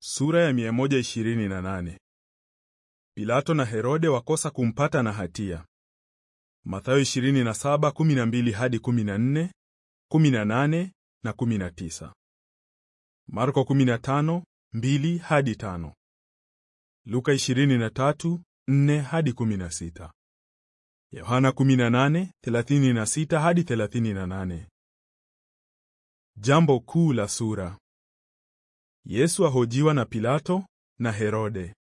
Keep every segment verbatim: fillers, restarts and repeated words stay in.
Sura ya mia moja ishirini na nane. Pilato na Herode wakosa kumpata na hatia. Mathayo ishirini na saba kumi na mbili hadi kumi na nne, kumi na nane na kumi na tisa. Marko kumi na tano mbili hadi tano. Luka ishirini na tatu nne hadi kumi na sita. Yohana kumi na nane thelathini na sita hadi thelathini na nane. Jambo kuu la sura. Yesu ahojiwa na Pilato na Herode.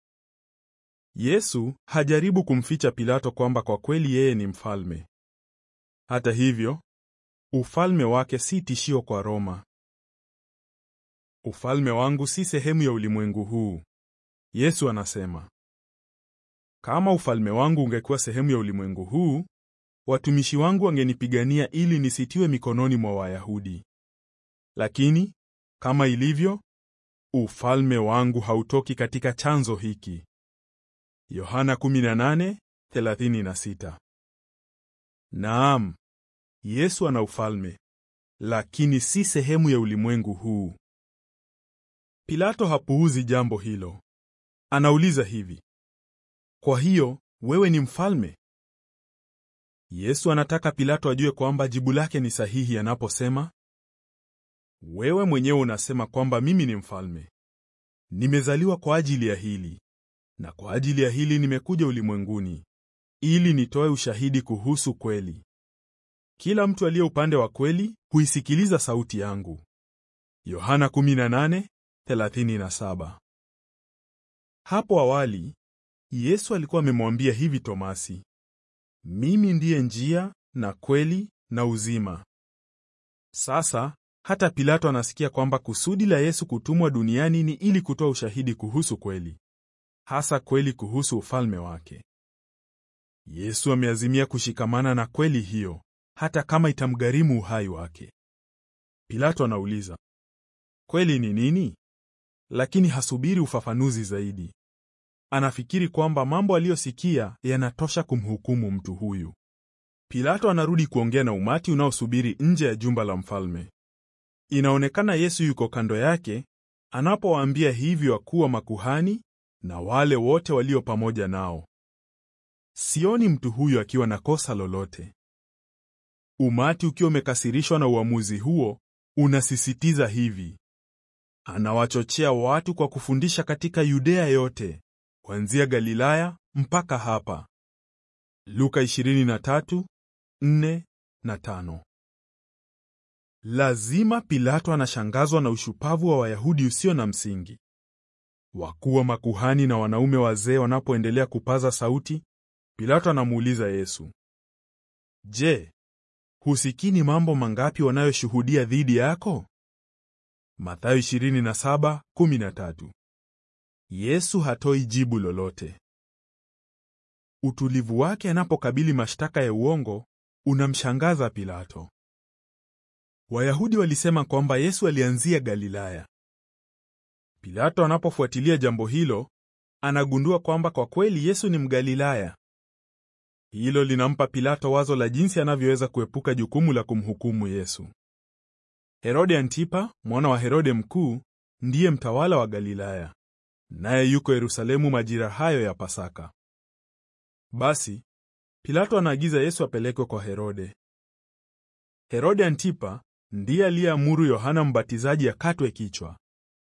Yesu hajaribu kumficha Pilato kwamba kwa kweli yeye ni mfalme. Hata hivyo, ufalme wake si tishio kwa Roma. Ufalme wangu si sehemu ya ulimwengu huu, Yesu anasema. Kama ufalme wangu ungekuwa sehemu ya ulimwengu huu, watumishi wangu wangenipigania ili nisitiwe mikononi mwa Wayahudi. Lakini, kama ilivyo, ufalme wangu hautoki katika chanzo hiki. Yohana kumi na nane thelathini na sita. Naam, Yesu ana ufalme, lakini si sehemu ya ulimwengu huu. Pilato hapuuzi jambo hilo. Anauliza hivi: kwa hiyo, wewe ni mfalme? Yesu anataka Pilato ajue kwamba jibu lake ni sahihi anaposema, wewe mwenyewe unasema kwamba mimi ni mfalme. Nimezaliwa kwa ajili ya hili, na kwa ajili ya hili nimekuja ulimwenguni, ili nitoe ushahidi kuhusu kweli. Kila mtu aliye upande wa kweli huisikiliza sauti yangu. Yohana kumi na nane thelathini na saba. Hapo awali, Yesu alikuwa amemwambia hivi Tomasi: mimi ndiye njia na kweli na uzima. Sasa, hata Pilato anasikia kwamba kusudi la Yesu kutumwa duniani ni ili kutoa ushahidi kuhusu kweli, hasa kweli kuhusu ufalme wake. Yesu ameazimia kushikamana na kweli hiyo, hata kama itamgharimu uhai wake. Pilato anauliza, kweli ni nini? Lakini hasubiri ufafanuzi zaidi. Anafikiri kwamba mambo aliyosikia yanatosha kumhukumu mtu huyu. Pilato anarudi kuongea na umati unaosubiri nje ya jumba la mfalme. Inaonekana Yesu yuko kando yake anapowaambia hivyo wakuu wa makuhani na wale wote walio pamoja nao. Sioni mtu huyu akiwa na kosa lolote. Umati ukiwa umekasirishwa na uamuzi huo, unasisitiza hivi: anawachochea watu kwa kufundisha katika Yudea yote, kuanzia Galilaya mpaka hapa. Luka ishirini na tatu nne na tano. Lazima Pilato anashangazwa na ushupavu wa Wayahudi usio na msingi. Wakuu wa makuhani na wanaume wazee wanapoendelea kupaza sauti, Pilato anamuuliza Yesu, je, husikini mambo mangapi wanayoshuhudia dhidi yako? Mathayo ishirini na saba kumi na tatu. Yesu hatoi jibu lolote. Utulivu wake anapokabili mashtaka ya uongo unamshangaza Pilato. Wayahudi walisema kwamba Yesu alianzia Galilaya. Pilato anapofuatilia jambo hilo, anagundua kwamba kwa kweli Yesu ni Mgalilaya. Hilo linampa Pilato wazo la jinsi anavyoweza kuepuka jukumu la kumhukumu Yesu. Herode Antipa, mwana wa Herode Mkuu, ndiye mtawala wa Galilaya, naye yuko Yerusalemu majira hayo ya Pasaka. Basi, Pilato anaagiza Yesu apelekwe kwa Herode. Herode Antipa ndiye aliyeamuru Yohana Mbatizaji akatwe kichwa.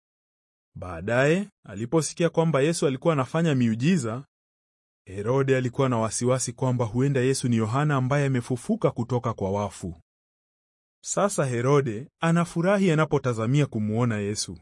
Baadaye, aliposikia kwamba Yesu alikuwa anafanya miujiza, Herode alikuwa na wasiwasi kwamba huenda Yesu ni Yohana ambaye amefufuka kutoka kwa wafu. Sasa Herode anafurahi anapotazamia kumuona Yesu.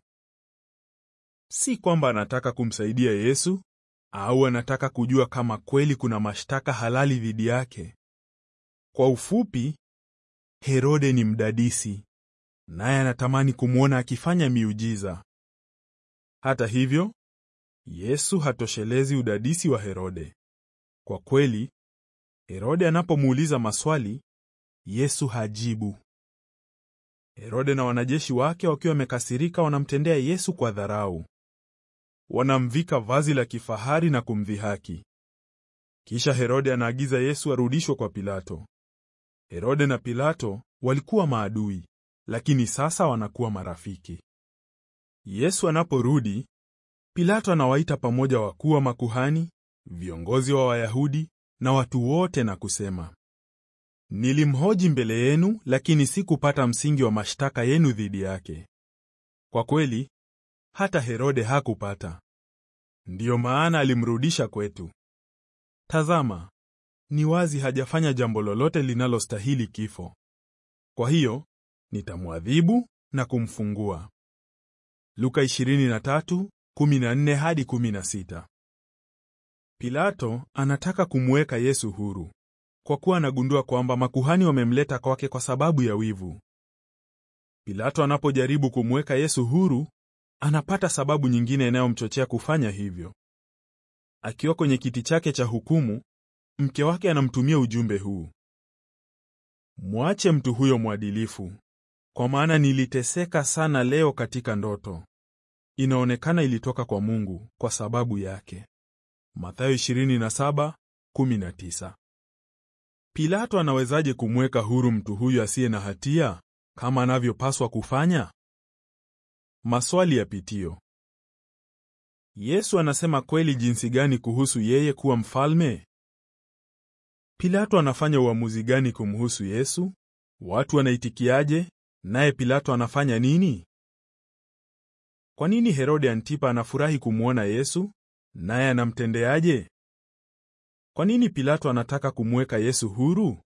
Si kwamba anataka kumsaidia Yesu au anataka kujua kama kweli kuna mashtaka halali dhidi yake. Kwa ufupi, Herode ni mdadisi, naye anatamani kumuona akifanya miujiza. Hata hivyo, Yesu hatoshelezi udadisi wa Herode. Kwa kweli, Herode anapomuuliza maswali, Yesu hajibu. Herode na wanajeshi wake wakiwa wamekasirika wanamtendea Yesu kwa dharau. Wanamvika vazi la kifahari na kumdhihaki. Kisha Herode anaagiza Yesu arudishwe kwa Pilato. Herode na Pilato walikuwa maadui, lakini sasa wanakuwa marafiki. Yesu anaporudi, Pilato anawaita pamoja wakuu wa makuhani, viongozi wa Wayahudi na watu wote na kusema, nilimhoji mbele yenu, lakini sikupata msingi wa mashtaka yenu dhidi yake. Kwa kweli, hata Herode hakupata. Ndiyo maana alimrudisha kwetu. Tazama, ni wazi hajafanya jambo lolote linalostahili kifo. Kwa hiyo, nitamwadhibu na kumfungua. Luka ishirini na tatu, kumi na nne hadi kumi na sita. Pilato anataka kumweka Yesu huru, kwa kuwa anagundua kwamba makuhani wamemleta kwake kwa sababu ya wivu. Pilato anapojaribu kumweka Yesu huru, anapata sababu nyingine inayomchochea kufanya hivyo. Akiwa kwenye kiti chake cha hukumu, mke wake anamtumia ujumbe huu: mwache mtu huyo mwadilifu, kwa maana niliteseka sana leo katika ndoto. Inaonekana ilitoka kwa Mungu kwa sababu yake. Mathayo ishirini na saba, kumi na tisa. Pilato anawezaje kumweka huru mtu huyu asiye na hatia kama anavyopaswa kufanya? Maswali ya pitio. Yesu anasema kweli jinsi gani kuhusu yeye kuwa mfalme? Pilato anafanya uamuzi gani kumhusu Yesu? Watu wanaitikiaje? Naye Pilato anafanya nini? Kwa nini Herode Antipa anafurahi kumwona Yesu? Naye anamtendeaje? Kwa nini Pilato anataka kumweka Yesu huru?